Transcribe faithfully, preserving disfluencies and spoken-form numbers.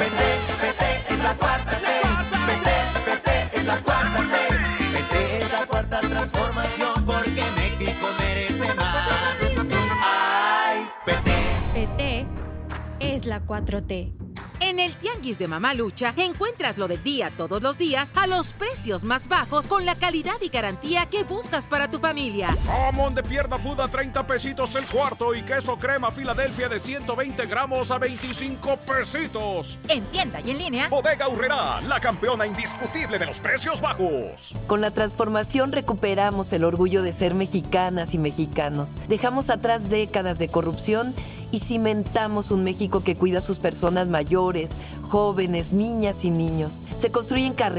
P T, P T es la cuarta T. P T, P T es la cuarta T. P T es la cuarta transformación porque México merece más. ¡Ay, P T! P T es la cuatro T. En el Tianguis de Mamalucha encuentras lo del día todos los días a los precios más bajos con la calidad y garantía que buscas para tu familia. Jamón de pierna fuda treinta pesitos el cuarto y queso crema Filadelfia de ciento veinte gramos a veinticinco pesitos. En tienda y en línea. Bodega Aurrerá, la campeona indiscutible de los precios bajos. Con la transformación recuperamos el orgullo de ser mexicanas y mexicanos. Dejamos atrás décadas de corrupción y cimentamos un México que cuida a sus personas mayores, jóvenes, niñas y niños. Se construyen carreteras